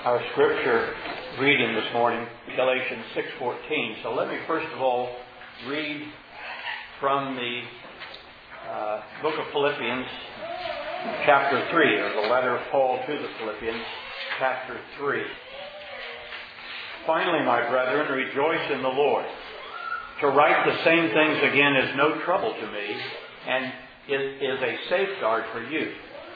Our scripture reading this morning, Galatians 6:14. So let me first of all read from the book of Philippians, chapter 3, or the letter of Paul to the Philippians, chapter 3. Finally, my brethren, rejoice in the Lord. To write the same things again is no trouble to me, and it is a safeguard for you.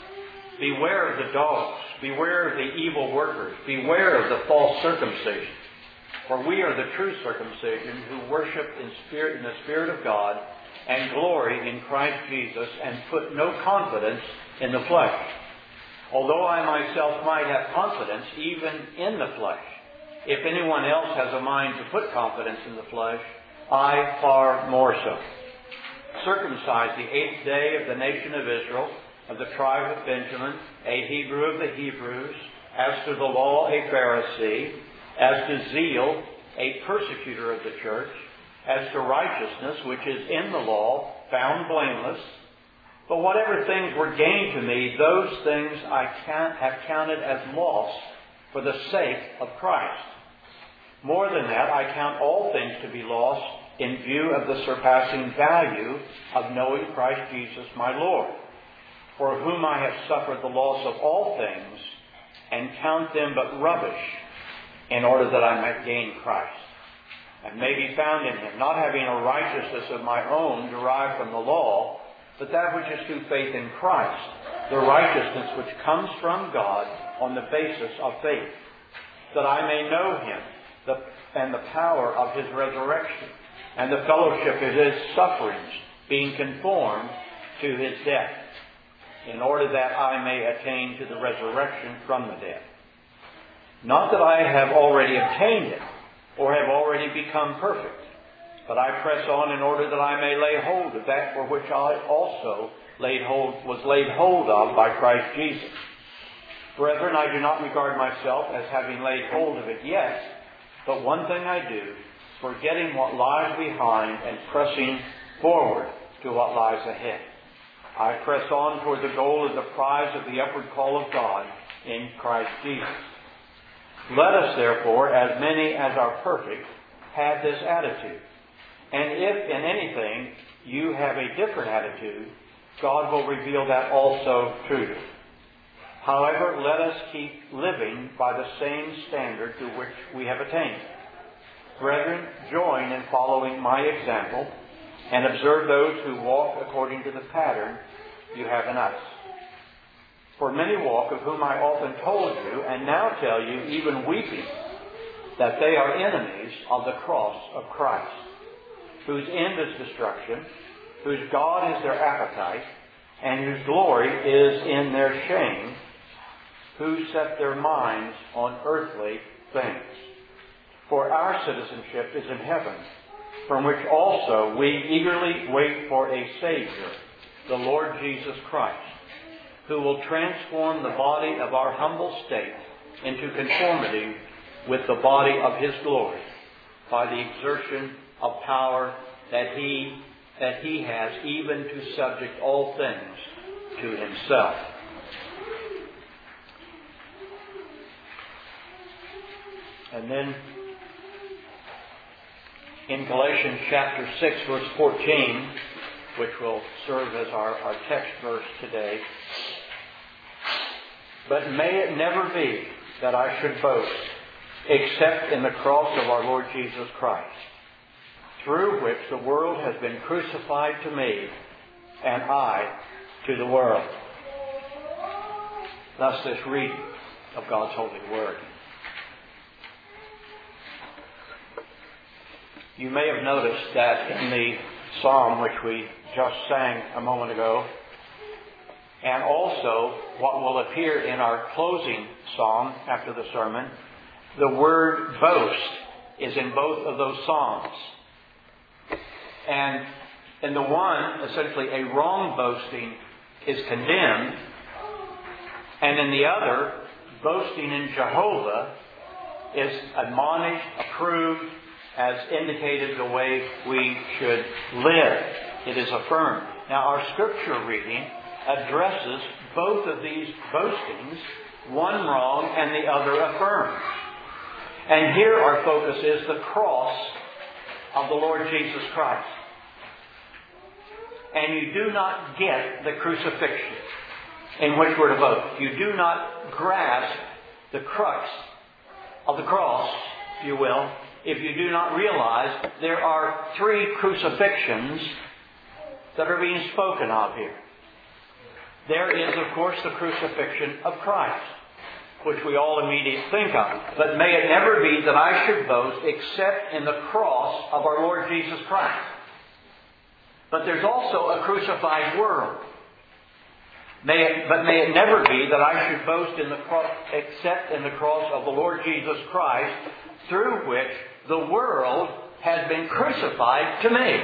Beware of the dogs. Beware of the evil workers. Beware of the false circumcision. For we are the true circumcision who worship in the Spirit of God and glory in Christ Jesus and put no confidence in the flesh. Although I myself might have confidence even in the flesh, if anyone else has a mind to put confidence in the flesh, I far more so. Circumcised the 8th day of the nation of Israel, of the tribe of Benjamin, a Hebrew of the Hebrews, as to the law a Pharisee, as to zeal a persecutor of the church, as to righteousness which is in the law, found blameless. But whatever things were gained to me, those things I have counted as loss for the sake of Christ. More than that, I count all things to be lost in view of the surpassing value of knowing Christ Jesus my Lord, for whom I have suffered the loss of all things, and count them but rubbish, in order that I might gain Christ, and may be found in Him, not having a righteousness of my own derived from the law, but that which is through faith in Christ, the righteousness which comes from God on the basis of faith, that I may know Him, and the power of His resurrection, and the fellowship of His sufferings, being conformed to His death, in order that I may attain to the resurrection from the dead. Not that I have already obtained it, or have already become perfect, but I press on in order that I may lay hold of that for which I also was laid hold of by Christ Jesus. Brethren, I do not regard myself as having laid hold of it yet, but one thing I do, forgetting what lies behind and pressing forward to what lies ahead. I press on toward the goal of the prize of the upward call of God in Christ Jesus. Let us therefore, as many as are perfect, have this attitude. And if in anything you have a different attitude, God will reveal that also to you. However, let us keep living by the same standard to which we have attained. Brethren, join in following my example, and observe those who walk according to the pattern you have in us. For many walk, of whom I often told you, and now tell you, even weeping, that they are enemies of the cross of Christ, whose end is destruction, whose God is their appetite, and whose glory is in their shame, who set their minds on earthly things. For our citizenship is in heaven, from which also we eagerly wait for a Savior, the Lord Jesus Christ, who will transform the body of our humble state into conformity with the body of His glory, by the exertion of power that He has, even to subject all things to Himself. And then in Galatians chapter 6, verse 14, which will serve as our text verse today, but may it never be that I should boast except in the cross of our Lord Jesus Christ, through which the world has been crucified to me, and I to the world. Thus this reading of God's holy word. You may have noticed that in the psalm which we just sang a moment ago, and also what will appear in our closing psalm after the sermon, the word boast is in both of those psalms. And in the one, essentially a wrong boasting is condemned, and in the other, boasting in Jehovah is admonished, approved, as indicated the way we should live. It is affirmed. Now, our scripture reading addresses both of these boastings one wrong and the other affirmed. And here our focus is the cross of the Lord Jesus Christ. And you do not get the crucifixion in which we're to vote. You do not grasp the crux of the cross, if you will, if you do not realize there are three crucifixions that are being spoken of here. There is, of course, the crucifixion of Christ, which we all immediately think of. But may it never be that I should boast except in the cross of our Lord Jesus Christ. But there's also a crucified world. May it never be that I should boast in the cross except in the cross of the Lord Jesus Christ, through which the world has been crucified to me.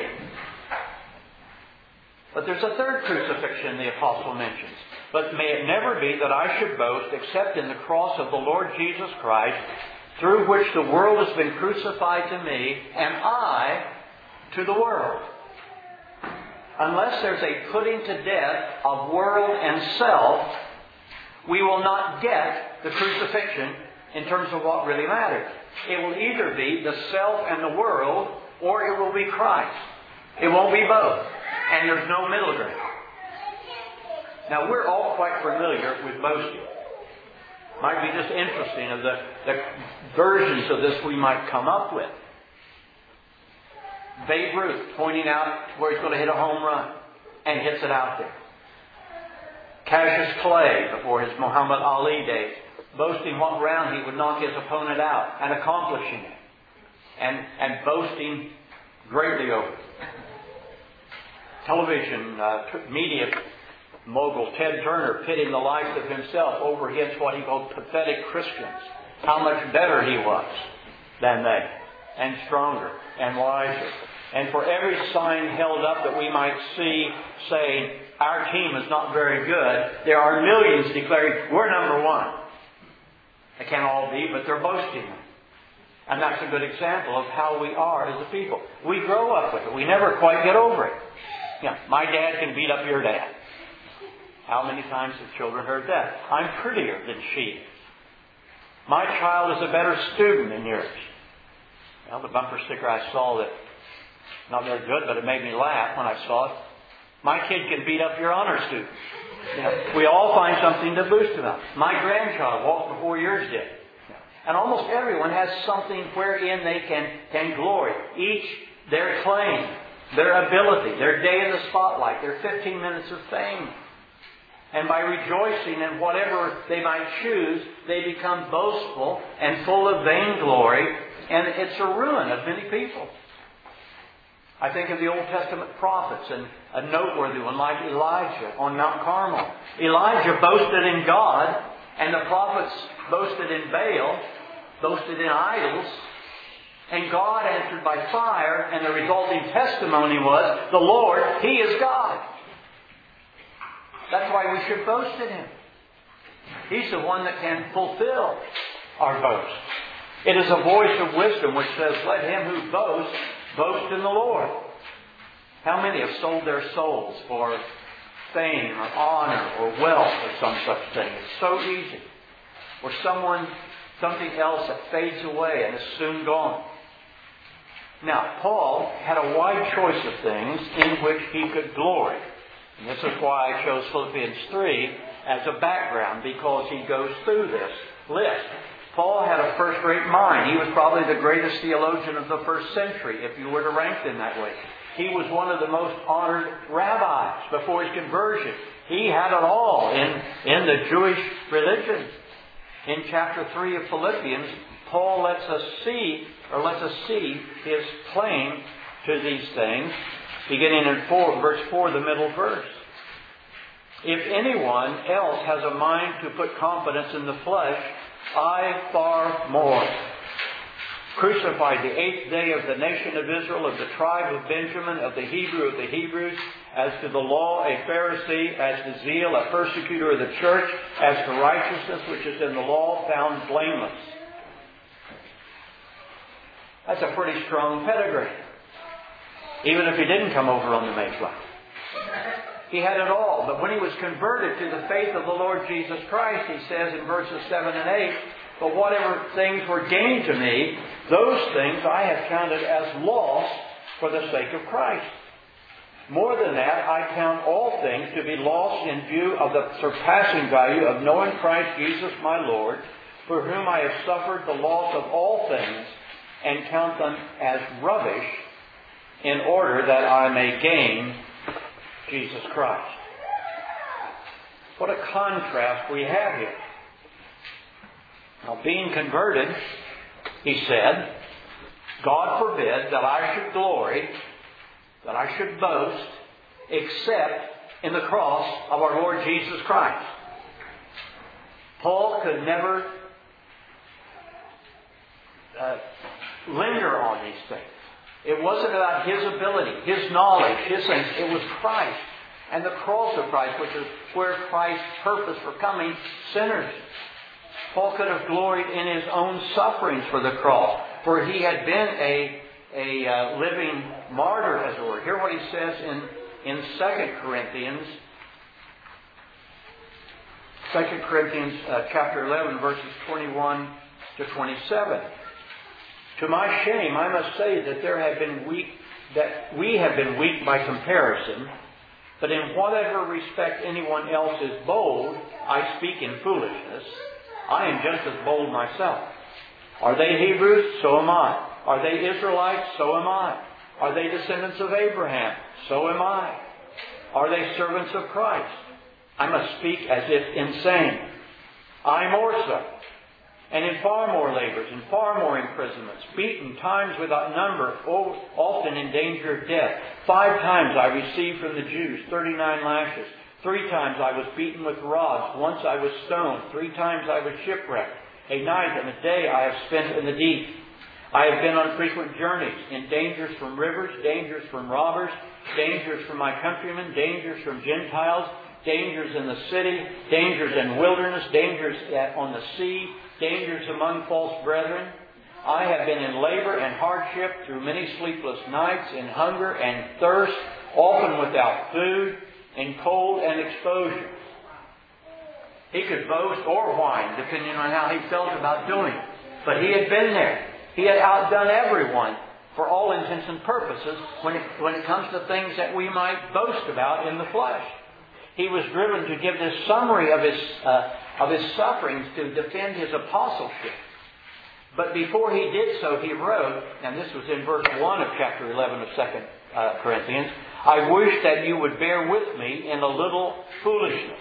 But there's a third crucifixion the apostle mentions. But may it never be that I should boast except in the cross of the Lord Jesus Christ, through which the world has been crucified to me, and I to the world. Unless there's a putting to death of world and self, we will not get the crucifixion in terms of what really matters. It will either be the self and the world, or it will be Christ. It won't be both. And there's no middle ground. Now, we're all quite familiar with boasting. Might be just interesting of the versions of this we might come up with. Babe Ruth pointing out where he's going to hit a home run and hits it out there. Cassius Clay before his Muhammad Ali days, boasting what round he would knock his opponent out and accomplishing it. And boasting greatly over it. Television media mogul Ted Turner pitting the likes of himself over against what he called pathetic Christians. How much better he was than they, and stronger and wiser. And for every sign held up that we might see saying, our team is not very good, there are millions declaring, we're number one. They can't all be, but they're boasting. And that's a good example of how we are as a people. We grow up with it. We never quite get over it. Yeah, my dad can beat up your dad. How many times have children heard that? I'm prettier than she is. My child is a better student than yours. Well, the bumper sticker I saw that, not very good, but it made me laugh when I saw it. My kid can beat up your honor student. You know, we all find something to boast about. My grandchild walked before yours did. And almost everyone has something wherein they can glory. Each their claim, their ability, their day in the spotlight, their 15 minutes of fame. And by rejoicing in whatever they might choose, they become boastful and full of vainglory. And it's a ruin of many people. I think of the Old Testament prophets, and a noteworthy one like Elijah on Mount Carmel. Elijah boasted in God, and the prophets boasted in Baal, boasted in idols, and God answered by fire, and the resulting testimony was, the Lord, He is God. That's why we should boast in Him. He's the one that can fulfill our boast. It is a voice of wisdom which says, let him who boasts, boast in the Lord. How many have sold their souls for fame or honor or wealth or some such thing? It's so easy. Or something else that fades away and is soon gone. Now, Paul had a wide choice of things in which he could glory. And this is why I chose Philippians 3 as a background, because he goes through this list. Paul had a first-rate mind. He was probably the greatest theologian of the first century, if you were to rank them that way. He was one of the most honored rabbis before his conversion. He had it all in the Jewish religion. In chapter 3 of Philippians, Paul lets us see his claim to these things, beginning in verse 4, the middle verse. If anyone else has a mind to put confidence in the flesh, I far more. Crucified the 8th day of the nation of Israel, of the tribe of Benjamin, of the Hebrew of the Hebrews, as to the law a Pharisee, as to zeal a persecutor of the church, as to righteousness which is in the law found blameless. That's a pretty strong pedigree. Even if he didn't come over on the Mayflower. He had it all. But when he was converted to the faith of the Lord Jesus Christ, he says in verses 7 and 8, but whatever things were gained to me, those things I have counted as loss for the sake of Christ. More than that, I count all things to be lost in view of the surpassing value of knowing Christ Jesus my Lord, for whom I have suffered the loss of all things, and count them as rubbish, in order that I may gain Jesus Christ. What a contrast we have here. Now, being converted, he said, God forbid that I should glory, that I should boast, except in the cross of our Lord Jesus Christ. Paul could never linger on these things. It wasn't about his ability, his knowledge, his things. It was Christ and the cross of Christ, which is where Christ's purpose for coming sinners. Paul could have gloried in his own sufferings for the cross, for he had been a living martyr, as it were. Hear what he says in 2 Corinthians. 2 Corinthians chapter 11, verses 21 to 27. To my shame, I must say that we have been weak by comparison, but in whatever respect anyone else is bold, I speak in foolishness. I am just as bold myself. Are they Hebrews? So am I. Are they Israelites? So am I. Are they descendants of Abraham? So am I. Are they servants of Christ? I must speak as if insane. I more so. And in far more labors, in far more imprisonments, beaten times without number, often in danger of death. 5 times I received from the Jews 39 lashes. 3 times I was beaten with rods. Once I was stoned. 3 times I was shipwrecked. A night and a day I have spent in the deep. I have been on frequent journeys, in dangers from rivers, dangers from robbers, dangers from my countrymen, dangers from Gentiles, dangers in the city, dangers in wilderness, dangers on the sea, dangers among false brethren. I have been in labor and hardship through many sleepless nights, in hunger and thirst, often without food, in cold and exposure. He could boast or whine, depending on how he felt about doing it. But he had been there. He had outdone everyone for all intents and purposes when it comes to things that we might boast about in the flesh. He was driven to give this summary of his sufferings to defend his apostleship. But before he did so, he wrote, and this was in verse 1 of chapter 11 of 2 Corinthians, I wish that you would bear with me in a little foolishness.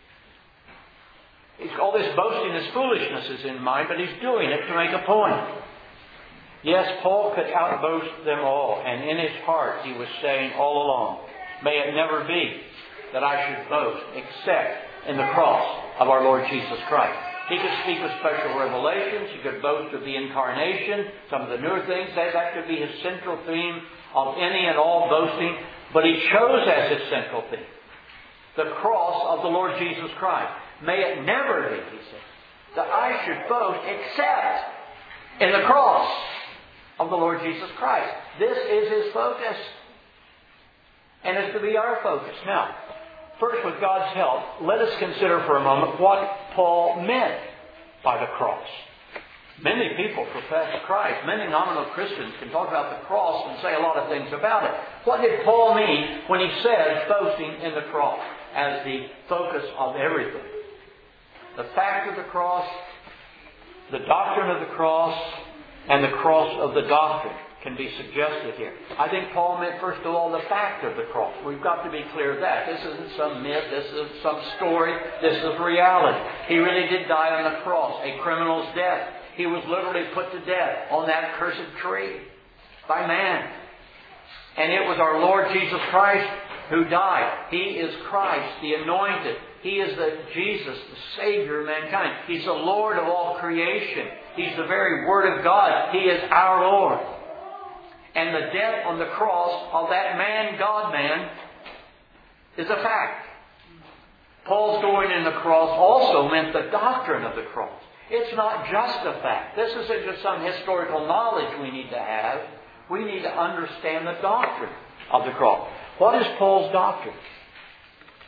All this boasting, this foolishness is in mind, but he's doing it to make a point. Yes, Paul could outboast them all, and in his heart he was saying all along, may it never be that I should boast except in the cross of our Lord Jesus Christ. He could speak of special revelations. He could boast of the incarnation, some of the newer things. That could be his central theme of any and all boasting. But he chose as his central theme the cross of the Lord Jesus Christ. May it never be, he said, that I should boast except in the cross of the Lord Jesus Christ. This is his focus. And it's to be our focus. Now, first, with God's help, let us consider for a moment what Paul meant by the cross. Many people profess Christ. Many nominal Christians can talk about the cross and say a lot of things about it. What did Paul mean when he said boasting in the cross as the focus of everything? The fact of the cross, the doctrine of the cross, and the cross of the doctrine can be suggested here. I think Paul meant, first of all, the fact of the cross. We've got to be clear of that. This isn't some myth. This isn't some story. This is reality. He really did die on the cross, a criminal's death. He was literally put to death on that cursed tree by man. And it was our Lord Jesus Christ who died. He is Christ, the anointed. He is the Jesus, the Savior of mankind. He's the Lord of all creation. He's the very Word of God. He is our Lord. And the death on the cross of that man, God-man, is a fact. Paul's going in the cross also meant the doctrine of the cross. It's not just a fact. This isn't just some historical knowledge we need to have. We need to understand the doctrine of the cross. What is Paul's doctrine?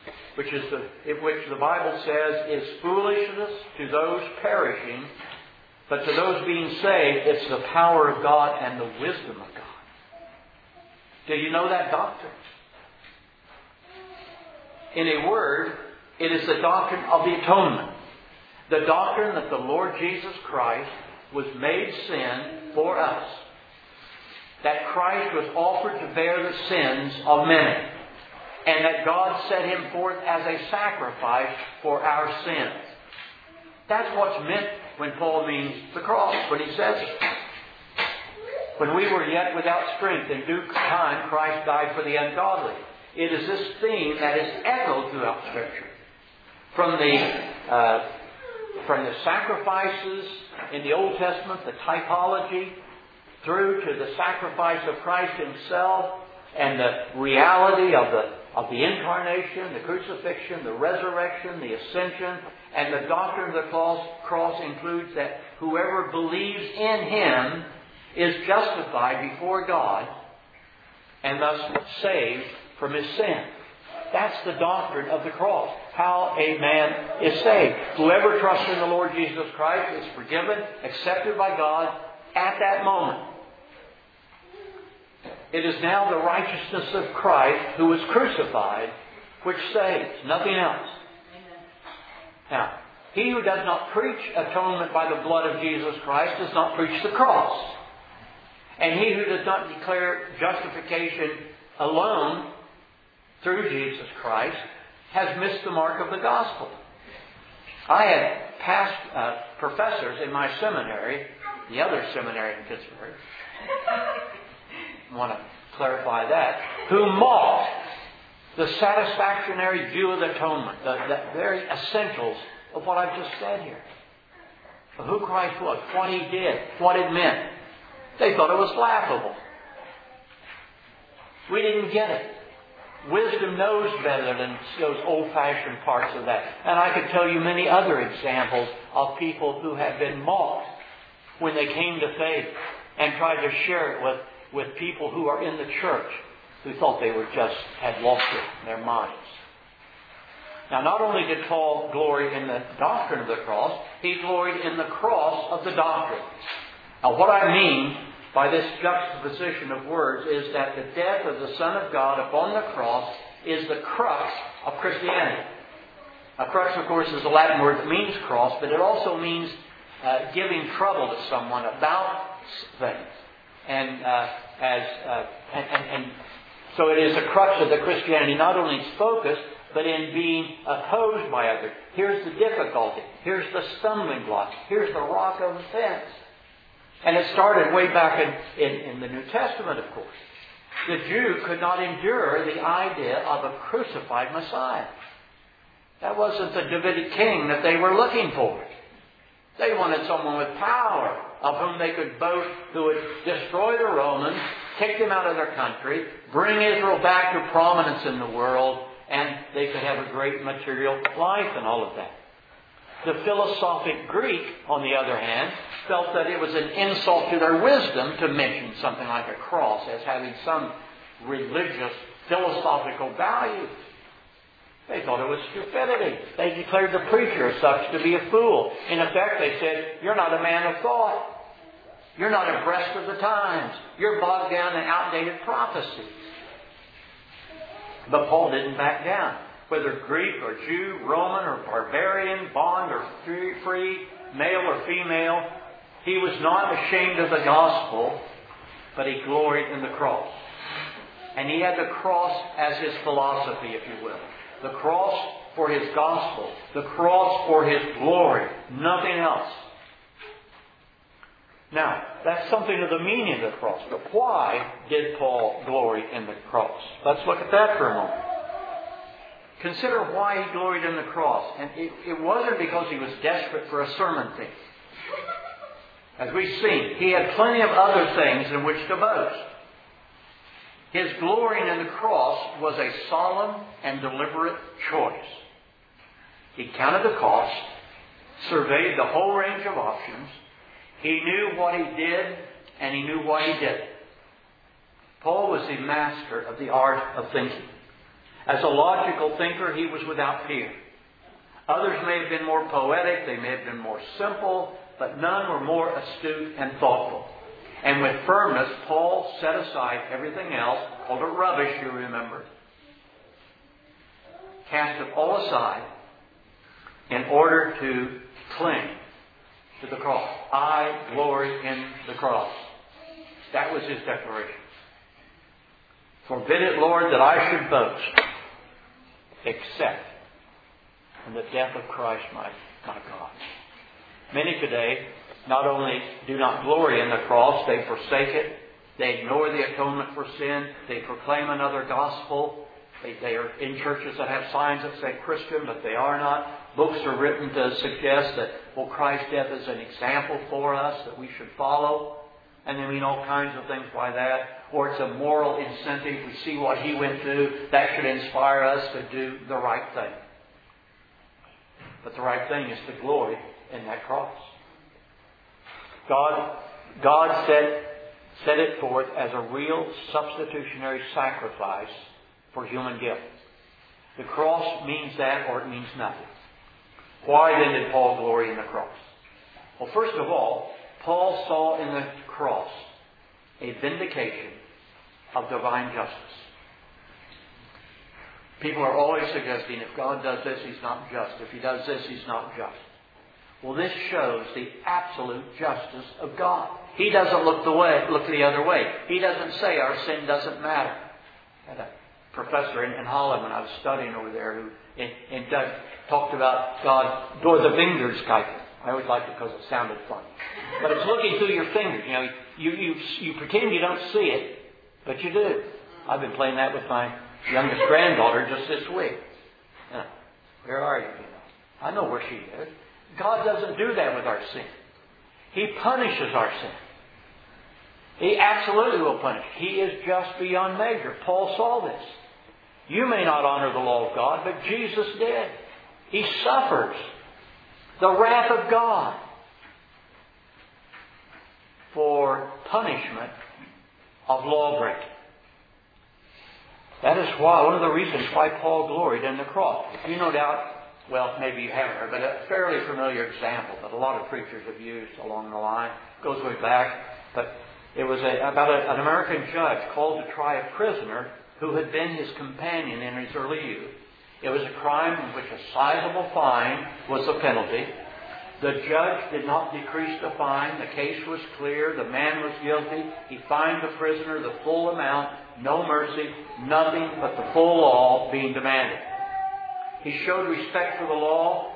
which the Bible says is foolishness to those perishing, but to those being saved, it's the power of God and the wisdom of God. Do you know that doctrine? In a word, it is the doctrine of the atonement. The doctrine that the Lord Jesus Christ was made sin for us. That Christ was offered to bear the sins of many. And that God set Him forth as a sacrifice for our sins. That's what's meant when Paul means the cross, when he says it. When we were yet without strength, in due time Christ died for the ungodly. It is this theme that is echoed throughout Scripture. From the sacrifices in the Old Testament, the typology, through to the sacrifice of Christ Himself, and the reality of the incarnation, the crucifixion, the resurrection, the ascension, and the doctrine of the cross includes that whoever believes in Him is justified before God and thus saved from his sin. That's the doctrine of the cross. How a man is saved. Whoever trusts in the Lord Jesus Christ is forgiven, accepted by God at that moment. It is now the righteousness of Christ who was crucified which saves, nothing else. Now, he who does not preach atonement by the blood of Jesus Christ does not preach the cross. And he who does not declare justification alone through Jesus Christ has missed the mark of the gospel. I had past professors in my seminary, the other seminary in Pittsburgh, I want to clarify that, who mocked the satisfactory view of the atonement, the very essentials of what I've just said here. Of who Christ was, what He did, what it meant. They thought it was laughable. We didn't get it. Wisdom knows better than those old-fashioned parts of that. And I could tell you many other examples of people who had been mocked when they came to faith and tried to share it with people who are in the church who thought they were had lost it in their minds. Now, not only did Paul glory in the doctrine of the cross, he gloried in the cross of the doctrine. Now, what I mean by this juxtaposition of words is that the death of the Son of God upon the cross is the crux of Christianity. A crux, of course, is a Latin word that means cross, but it also means giving trouble to someone about things. And so it is a crux of the Christianity, not only its focus, but in being opposed by others. Here's the difficulty. Here's the stumbling block. Here's the rock of offense. And it started way back in the New Testament, of course. The Jew could not endure the idea of a crucified Messiah. That wasn't the Davidic king that they were looking for. They wanted someone with power, of whom they could boast, who would destroy the Romans, kick them out of their country, bring Israel back to prominence in the world, and they could have a great material life and all of that. The philosophic Greek, on the other hand, felt that it was an insult to their wisdom to mention something like a cross as having some religious, philosophical value. They thought it was stupidity. They declared the preacher as such to be a fool. In effect, they said, you're not a man of thought. You're not abreast of the times. You're bogged down in outdated prophecies. But Paul didn't back down. Whether Greek or Jew, Roman or barbarian, bond or free, male or female, he was not ashamed of the gospel, but he gloried in the cross. And he had the cross as his philosophy, if you will. The cross for his gospel. The cross for his glory. Nothing else. Now, that's something of the meaning of the cross. But why did Paul glory in the cross? Let's look at that for a moment. Consider why he gloried in the cross. And it wasn't because he was desperate for a sermon theme. As we've seen, he had plenty of other things in which to boast. His glorying in the cross was a solemn and deliberate choice. He counted the cost, surveyed the whole range of options. He knew what he did, and he knew why he did it. Paul was the master of the art of thinking. As a logical thinker, he was without peer. Others may have been more poetic, they may have been more simple, but none were more astute and thoughtful. And with firmness, Paul set aside everything else, called it rubbish, you remember. Cast it all aside in order to cling to the cross. I glory in the cross. That was his declaration. Forbid it, Lord, that I should boast, except in the death of Christ my God. Many today not only do not glory in the cross, they forsake it. They ignore the atonement for sin. They proclaim another gospel. They are in churches that have signs that say Christian, but they are not. Books are written to suggest that, well, Christ's death is an example for us that we should follow. And they mean all kinds of things by that. Or it's a moral incentive. We see what he went through. That should inspire us to do the right thing. But the right thing is to glory in that cross. God set it forth as a real substitutionary sacrifice for human guilt. The cross means that, or it means nothing. Why then did Paul glory in the cross? Well, first of all, Paul saw in the cross a vindication of divine justice. People are always suggesting if God does this, He's not just. If He does this, He's not just. Well, this shows the absolute justice of God. He doesn't look the other way. He doesn't say our sin doesn't matter. I had a professor in Holland when I was studying over there who talked about God door the Vingerskaken. I always liked it because it sounded funny. But it's looking through your fingers. You know, you pretend you don't see it, but you do. I've been playing that with my youngest granddaughter just this week. Where are you? I know where she is. God doesn't do that with our sin. He punishes our sin. He absolutely will punish. He is just beyond measure. Paul saw this. You may not honor the law of God, but Jesus did. He suffers the wrath of God for punishment of lawbreaking. That is why, one of the reasons why Paul gloried in the cross. You no doubt, well, maybe you haven't heard, but a fairly familiar example that a lot of preachers have used along the line. It goes way back, but it was about an American judge called to try a prisoner who had been his companion in his early youth. It was a crime in which a sizable fine was the penalty. The judge did not decrease the fine. The case was clear. The man was guilty. He fined the prisoner the full amount. No mercy. Nothing but the full law being demanded. He showed respect for the law.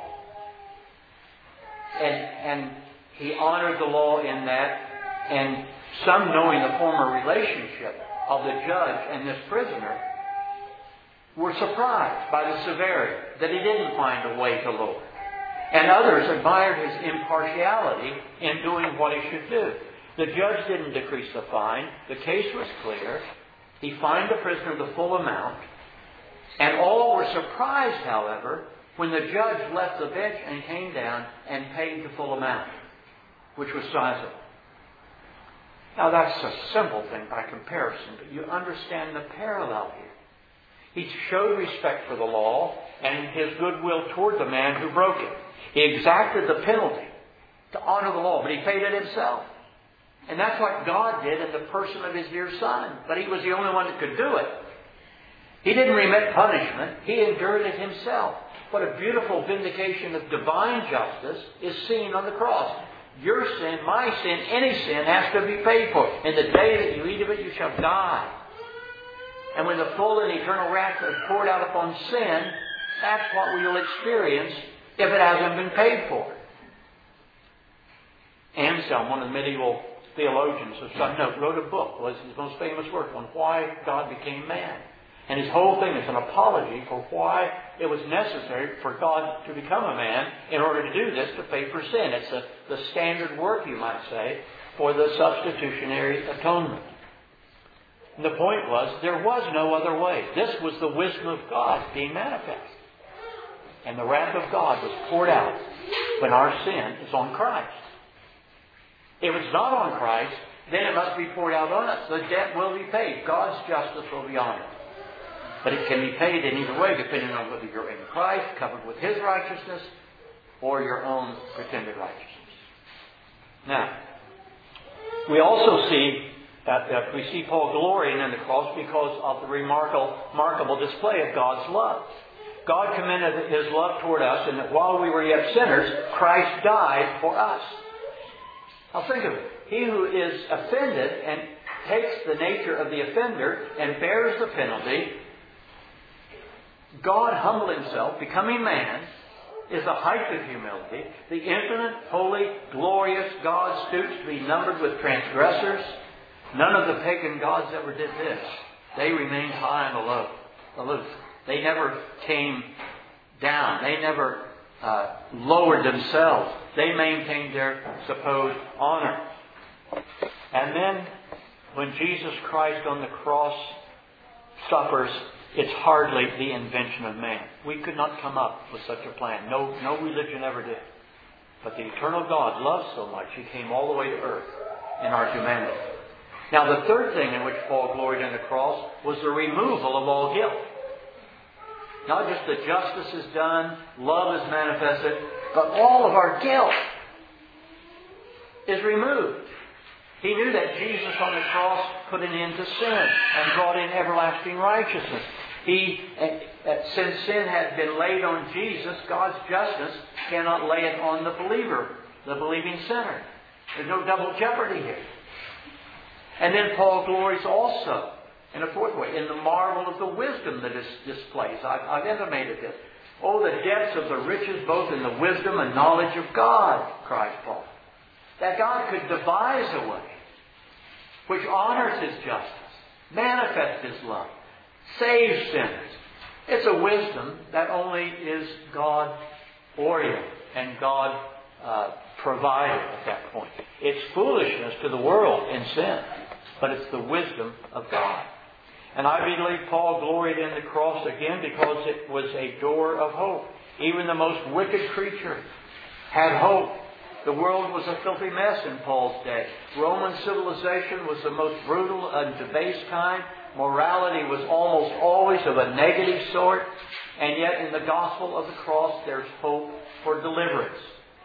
And he honored the law in that. And some, knowing the former relationship of the judge and this prisoner, were surprised by the severity, that he didn't find a way to lower. And others admired his impartiality in doing what he should do. The judge didn't decrease the fine. The case was clear. He fined the prisoner the full amount. And all were surprised, however, when the judge left the bench and came down and paid the full amount, which was sizable. Now that's a simple thing by comparison, but you understand the parallel here. He showed respect for the law and his goodwill toward the man who broke it. He exacted the penalty to honor the law, but he paid it himself. And that's what God did in the person of his dear Son. But he was the only one that could do it. He didn't remit punishment. He endured it himself. What a beautiful vindication of divine justice is seen on the cross. Your sin, my sin, any sin has to be paid for. And the day that you eat of it, you shall die. And when the full and eternal wrath is poured out upon sin, that's what we will experience if it hasn't been paid for. Anselm, one of the medieval theologians of some note, wrote a book, was his most famous work, on why God became man. And his whole thing is an apology for why it was necessary for God to become a man in order to do this, to pay for sin. It's the standard work, you might say, for the substitutionary atonement. And the point was, there was no other way. This was the wisdom of God being manifest. And the wrath of God was poured out when our sin is on Christ. If it's not on Christ, then it must be poured out on us. The debt will be paid. God's justice will be honored. But it can be paid in either way, depending on whether you're in Christ, covered with His righteousness, or your own pretended righteousness. Now, we also see that we see Paul glorying in the cross because of the remarkable display of God's love. God commended His love toward us, and that while we were yet sinners, Christ died for us. Now think of it. He who is offended and takes the nature of the offender and bears the penalty, God humbled Himself, becoming man, is the height of humility. The infinite, holy, glorious God stoops to be numbered with transgressors. None of the pagan gods ever did this. They remained high and aloof. They never came down. They never lowered themselves. They maintained their supposed honor. And then when Jesus Christ on the cross suffers, it's hardly the invention of man. We could not come up with such a plan. No religion ever did. But the eternal God loved so much, He came all the way to earth in our humanity. Now the third thing in which Paul gloried in the cross was the removal of all guilt. Not just that justice is done, love is manifested, but all of our guilt is removed. He knew that Jesus on the cross put an end to sin and brought in everlasting righteousness. Since sin had been laid on Jesus, God's justice cannot lay it on the believer, the believing sinner. There's no double jeopardy here. And then Paul glories also, in a fourth way, in the marvel of the wisdom that is displayed. I've intimated this. Oh, the depths of the riches, both in the wisdom and knowledge of God, cries Paul. That God could devise a way which honors His justice, manifests His love, saves sinners. It's a wisdom that only is God-oriented and God provided at that point. It's foolishness to the world in sin, but it's the wisdom of God. And I believe Paul gloried in the cross again because it was a door of hope. Even the most wicked creature had hope. The world was a filthy mess in Paul's day. Roman civilization was the most brutal and debased kind. Morality was almost always of a negative sort. And yet in the gospel of the cross there's hope for deliverance.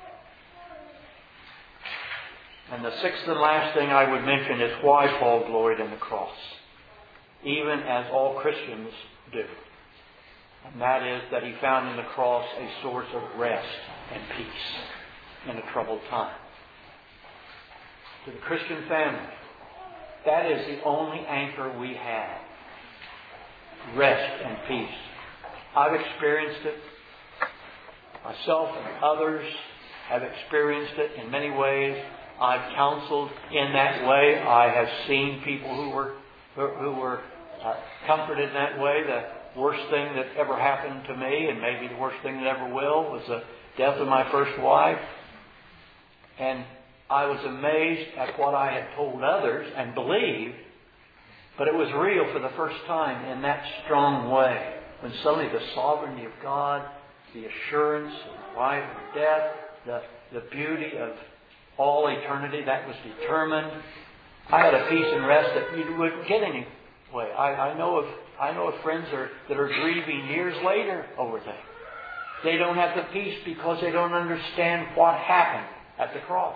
And the sixth and last thing I would mention is why Paul gloried in the cross, even as all Christians do. And that is that he found in the cross a source of rest and peace in a troubled time. To the Christian family, that is the only anchor we have. Rest and peace. I've experienced it. Myself and others have experienced it in many ways. I've counseled in that way. I have seen people who were comforted in that way. The worst thing that ever happened to me, and maybe the worst thing that ever will, was the death of my first wife. And I was amazed at what I had told others and believed, but it was real for the first time in that strong way. When suddenly the sovereignty of God, the assurance of life and death, the beauty of all eternity, that was determined. I had a peace and rest that you wouldn't get anyway. I know of friends that are grieving years later over things. They don't have the peace because they don't understand what happened at the cross.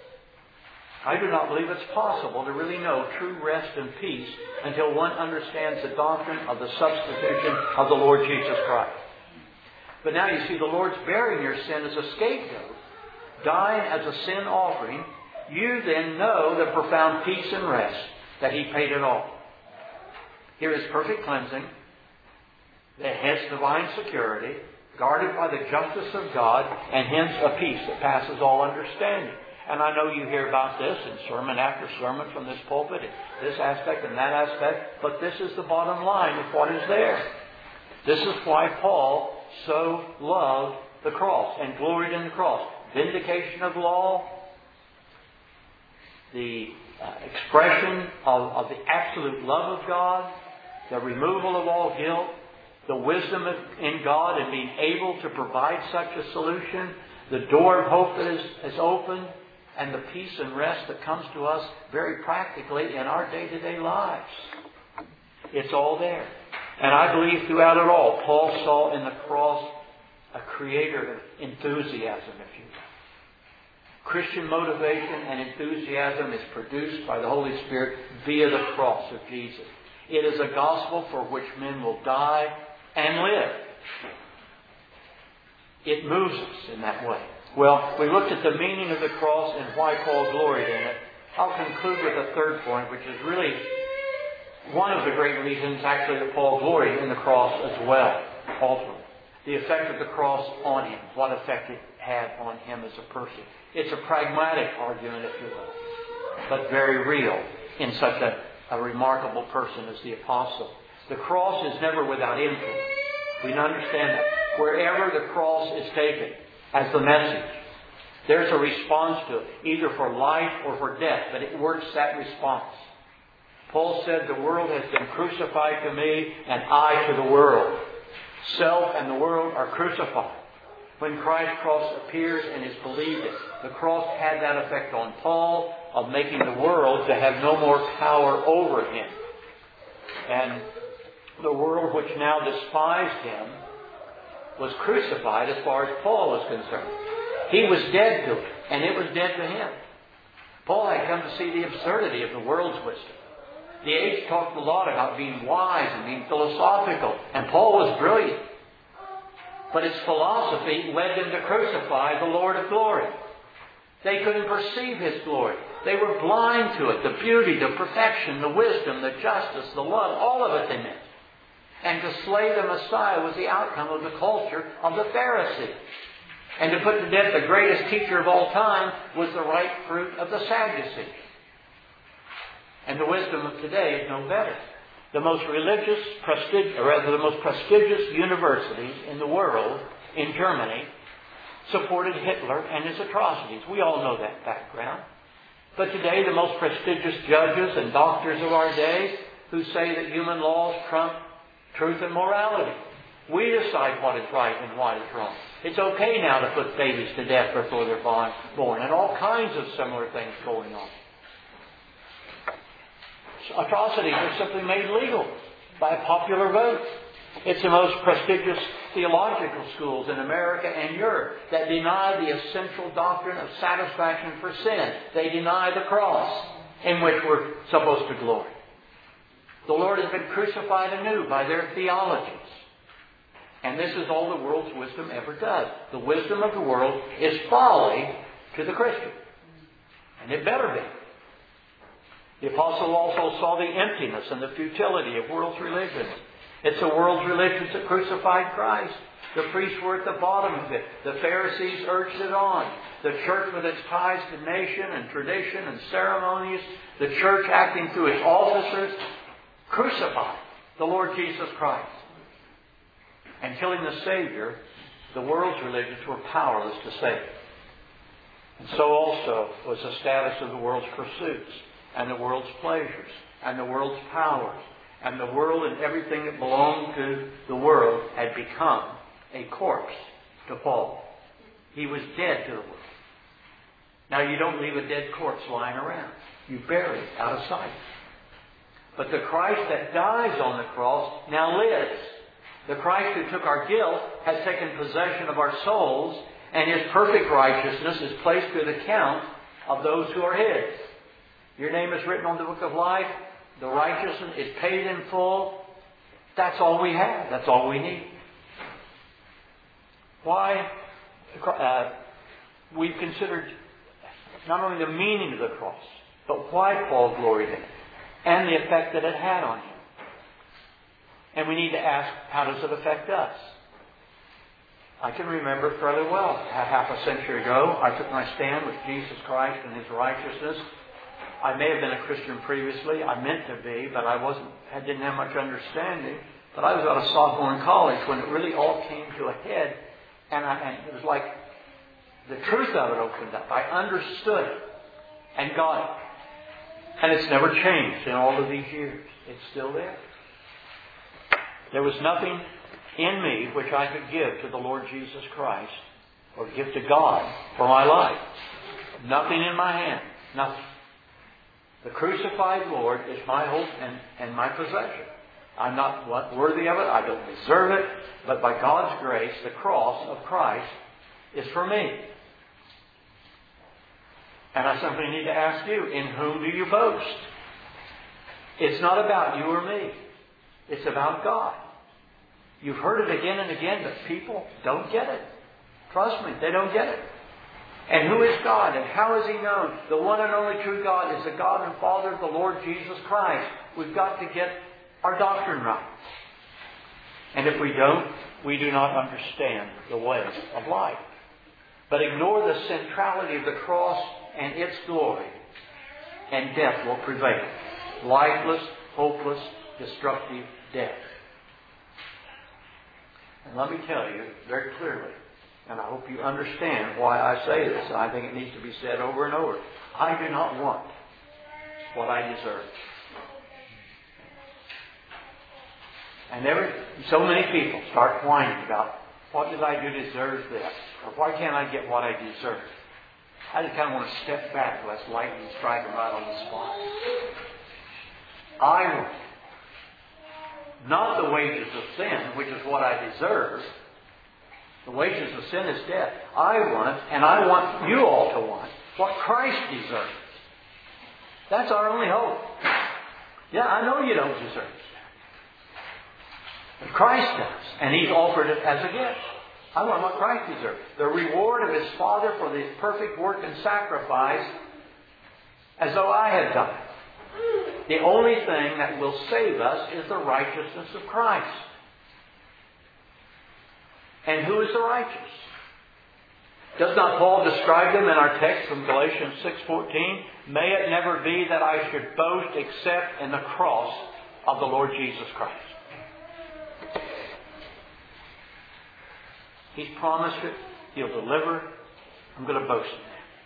I do not believe it's possible to really know true rest and peace until one understands the doctrine of the substitution of the Lord Jesus Christ. But now you see, the Lord's bearing your sin as a scapegoat, dying as a sin offering. You then know the profound peace and rest that He paid it all. Here is perfect cleansing, hence divine security, guarded by the justice of God, and hence a peace that passes all understanding. And I know you hear about this in sermon after sermon from this pulpit, this aspect and that aspect, but this is the bottom line of what is there. This is why Paul so loved the cross and gloried in the cross. Vindication of law, the expression of the absolute love of God, the removal of all guilt, the wisdom in God and being able to provide such a solution, the door of hope that is opened, and the peace and rest that comes to us very practically in our day-to-day lives. It's all there. And I believe throughout it all, Paul saw in the cross a creator of enthusiasm, if you will. Christian motivation and enthusiasm is produced by the Holy Spirit via the cross of Jesus. It is a gospel for which men will die and live. It moves us in that way. Well, we looked at the meaning of the cross and why Paul gloried in it. I'll conclude with a third point, which is really one of the great reasons actually that Paul gloried in the cross as well, ultimately. The effect of the cross on him, what effect it had on him as a person. It's a pragmatic argument, if you will, but very real in such a remarkable person as the apostle. The cross is never without influence. We understand that. Wherever the cross is taken as the message, there's a response to it, either for life or for death, but it works that response. Paul said, the world has been crucified to me and I to the world. Self and the world are crucified. When Christ's cross appears and is believed in, the cross had that effect on Paul of making the world to have no more power over him. And the world which now despised him was crucified as far as Paul was concerned. He was dead to it, and it was dead to him. Paul had come to see the absurdity of the world's wisdom. The age talked a lot about being wise and being philosophical, and Paul was brilliant. But its philosophy led them to crucify the Lord of glory. They couldn't perceive His glory. They were blind to it. The beauty, the perfection, the wisdom, the justice, the love, all of it they missed. And to slay the Messiah was the outcome of the culture of the Pharisees. And to put to death the greatest teacher of all time was the ripe fruit of the Sadducees. And the wisdom of today is no better. The most the most prestigious universities in the world, in Germany, supported Hitler and his atrocities. We all know that background. But today, the most prestigious judges and doctors of our day who say that human laws trump truth and morality. We decide what is right and what is wrong. It's okay now to put babies to death before they're born, and all kinds of similar things going on. Atrocities are simply made legal by a popular vote. It's the most prestigious theological schools in America and Europe that deny the essential doctrine of satisfaction for sin. They deny the cross in which we're supposed to glory. The Lord has been crucified anew by their theologies. And this is all the world's wisdom ever does. The wisdom of the world is folly to the Christian. And it better be. The apostle also saw the emptiness and the futility of world's religions. It's the world's religions that crucified Christ. The priests were at the bottom of it. The Pharisees urged it on. The church with its ties to nation and tradition and ceremonies. The church acting through its officers crucified the Lord Jesus Christ. And killing the Savior, the world's religions were powerless to save. And so also was the status of the world's pursuits, and the world's pleasures, and the world's powers, and the world and everything that belonged to the world had become a corpse to Paul. He was dead to the world. Now you don't leave a dead corpse lying around. You bury it out of sight. But the Christ that dies on the cross now lives. The Christ who took our guilt has taken possession of our souls, and His perfect righteousness is placed to the account of those who are His. Your name is written on the book of life. The righteousness is paid in full. That's all we have. That's all we need. Why? We've considered not only the meaning of the cross, but why Paul gloried in it, and the effect that it had on him. And we need to ask, how does it affect us? I can remember fairly well, half a century ago, I took my stand with Jesus Christ and His righteousness. I may have been a Christian previously. I meant to be, but I didn't have much understanding. But I was out of sophomore in college when it really all came to a head. And it was like the truth of it opened up. I understood it and got it. And it's never changed in all of these years. It's still there. There was nothing in me which I could give to the Lord Jesus Christ or give to God for my life. Nothing in my hand. Nothing. The crucified Lord is my hope and my possession. I'm not worthy of it. I don't deserve it. But by God's grace, the cross of Christ is for me. And I simply need to ask you, in whom do you boast? It's not about you or me. It's about God. You've heard it again and again, but people don't get it. Trust me, they don't get it. And who is God? And how is He known? The one and only true God is the God and Father of the Lord Jesus Christ. We've got to get our doctrine right. And if we don't, we do not understand the way of life. But ignore the centrality of the cross and its glory, and death will prevail. Lifeless, hopeless, destructive death. And let me tell you very clearly, and I hope you understand why I say this, and I think it needs to be said over and over. I do not want what I deserve. And so many people start whining about, what did I do to deserve this? Or why can't I get what I deserve? I just kind of want to step back, lest lightning strike them right on the spot. I want not the wages of sin, which is what I deserve. The wages of sin is death. I want, and I want you all to want, what Christ deserves. That's our only hope. Yeah, I know you don't deserve it. But Christ does. And He's offered it as a gift. I want what Christ deserves. The reward of His Father for His perfect work and sacrifice, as though I had done it. The only thing that will save us is the righteousness of Christ. And who is the righteous? Does not Paul describe them in our text from Galatians 6:14? May it never be that I should boast except in the cross of the Lord Jesus Christ. He's promised it. He'll deliver. I'm going to boast in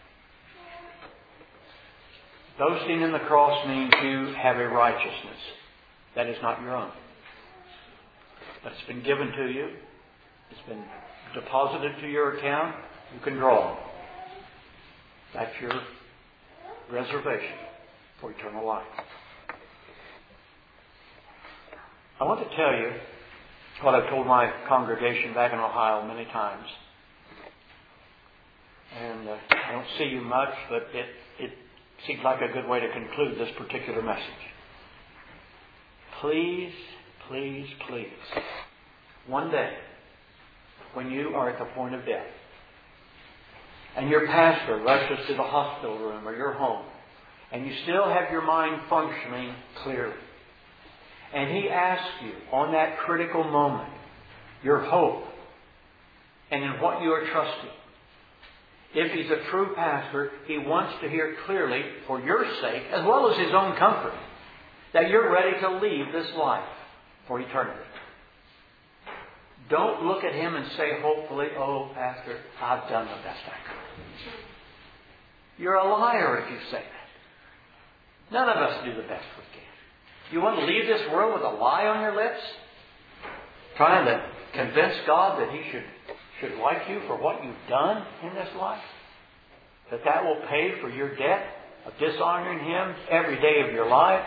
that. Boasting in the cross means you have a righteousness that is not your own. But it's been given to you. It's been deposited to your account. You can draw it. That's your reservation for eternal life. I want to tell you what I've told my congregation back in Ohio many times. And I don't see you much, but it seems like a good way to conclude this particular message. Please, please, please, one day, when you are at the point of death, and your pastor rushes to the hospital room or your home, and you still have your mind functioning clearly, and he asks you on that critical moment your hope and in what you are trusting. If he's a true pastor, he wants to hear clearly, for your sake, as well as his own comfort, that you're ready to leave this life for eternity. Don't look at him and say, hopefully, oh, Pastor, I've done the best I could. You're a liar if you say that. None of us do the best we can. You want to leave this world with a lie on your lips? Trying to convince God that He should like you for what you've done in this life? That will pay for your debt of dishonoring Him every day of your life?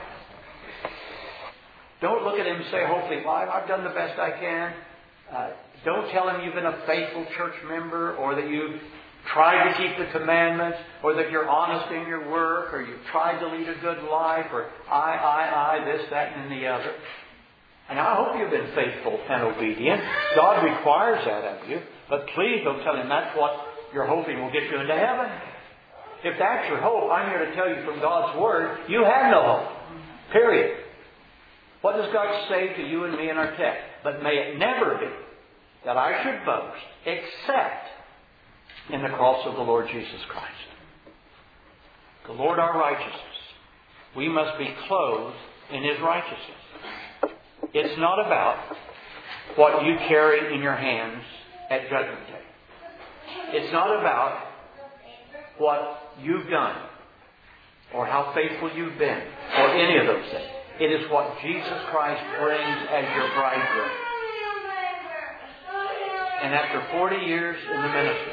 Don't look at him and say, hopefully, well, I've done the best I can. Don't tell him you've been a faithful church member, or that you've tried to keep the commandments, or that you're honest in your work, or you've tried to lead a good life, or I, this, that, and the other. And I hope you've been faithful and obedient. God requires that of you. But please don't tell him that's what you're hoping will get you into heaven. If that's your hope, I'm here to tell you from God's Word, you have no hope. Period. What does God say to you and me in our text? But may it never be that I should boast except in the cross of the Lord Jesus Christ. The Lord our righteousness. We must be clothed in His righteousness. It's not about what you carry in your hands at Judgment Day. It's not about what you've done or how faithful you've been or any of those things. It is what Jesus Christ brings as your bridegroom. And after 40 years in the ministry,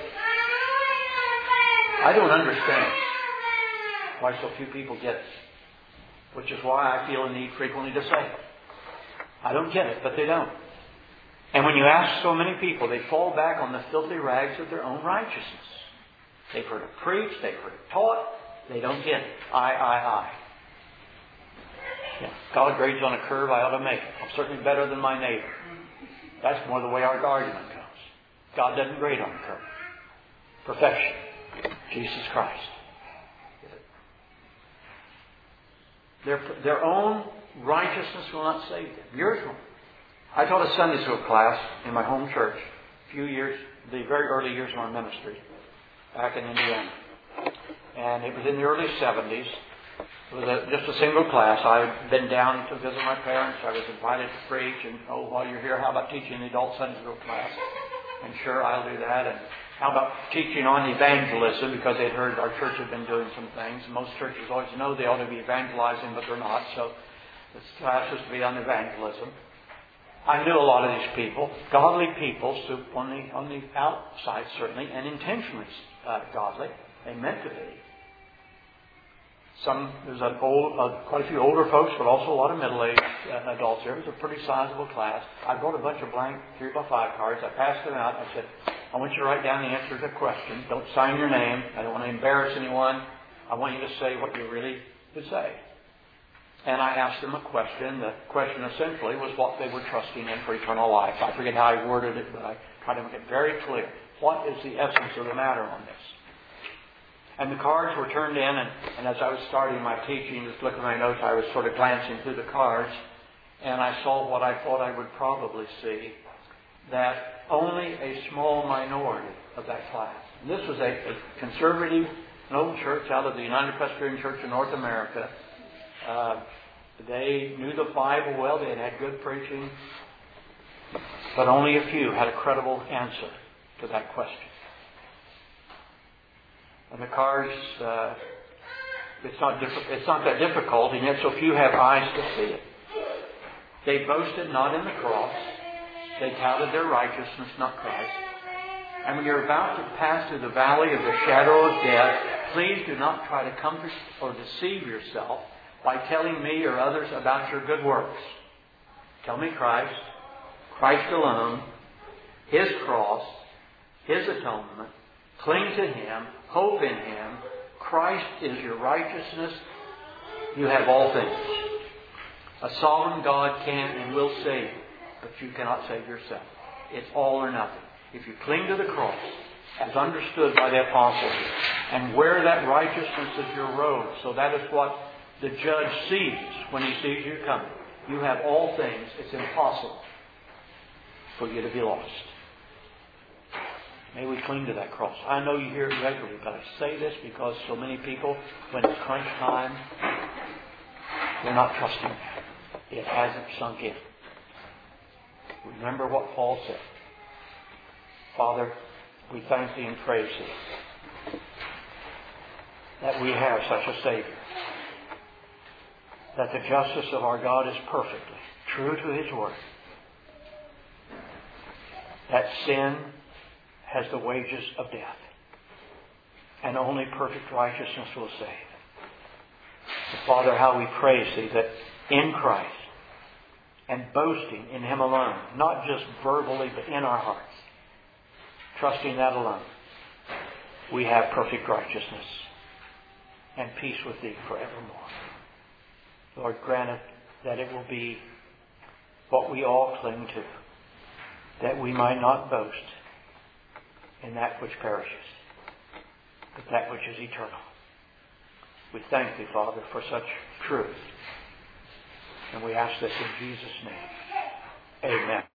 I don't understand why so few people get it. Which is why I feel a need frequently to say it. I don't get it, but they don't. And when you ask so many people, they fall back on the filthy rags of their own righteousness. They've heard it preached, they've heard it taught, they don't get it. I. Yeah, God grades on a curve, I ought to make it. I'm certainly better than my neighbor. That's more the way our argument goes. God doesn't grade on a curve. Perfection. Jesus Christ. Their own righteousness will not save them. Yours will. I taught a Sunday school class in my home church a few years, the very early years of our ministry, back in Indiana. And it was in the early 70s. It was just a single class. I had been down to visit my parents. I was invited to preach. And, while you're here, how about teaching the adult Sunday school class? And sure, I'll do that. And how about teaching on evangelism? Because they'd heard our church had been doing some things. Most churches always know they ought to be evangelizing, but they're not. So this class was to be on evangelism. I knew a lot of these people, godly people, on the outside certainly, and intentionally godly. They meant to be. There's quite a few older folks, but also a lot of middle-aged adults here. It was a pretty sizable class. I brought a bunch of blank 3x5 cards. I passed them out. I said, I want you to write down the answer to the question. Don't sign your name. I don't want to embarrass anyone. I want you to say what you really would say. And I asked them a question. The question essentially was what they were trusting in for eternal life. I forget how I worded it, but I tried to make it very clear. What is the essence of the matter on this? And the cards were turned in, and as I was starting my teaching, just looking at my notes, I was sort of glancing through the cards, and I saw what I thought I would probably see, that only a small minority of that class. And this was a conservative, an old church out of the United Presbyterian Church in North America. They knew the Bible well. They had had good preaching. But only a few had a credible answer to that question. And the cards, it's not that difficult, and yet so few have eyes to see it. They boasted not in the cross. They touted their righteousness, not Christ. And when you're about to pass through the valley of the shadow of death, please do not try to comfort or deceive yourself by telling me or others about your good works. Tell me Christ, Christ alone, His cross, His atonement. Cling to Him, hope in Him. Christ is your righteousness. You have all things. A sovereign God can and will save you, but you cannot save yourself. It's all or nothing. If you cling to the cross, as understood by the apostles, and wear that righteousness as your robe, so that is what the judge sees when he sees you coming. You have all things. It's impossible for you to be lost. May we cling to that cross. I know you hear it regularly, but I say this because so many people, when it's crunch time, they're not trusting that. It hasn't sunk in. Remember what Paul said. Father, we thank Thee and praise Thee that we have such a Savior. That the justice of our God is perfectly true to His Word. That sin has the wages of death. And only perfect righteousness will save. So Father, how we praise Thee that in Christ and boasting in Him alone, not just verbally but in our hearts, trusting that alone, we have perfect righteousness and peace with Thee forevermore. Lord, grant it that it will be what we all cling to, that we might not boast in that which perishes, but that which is eternal. We thank Thee, Father, for such truth. And we ask this in Jesus' name. Amen.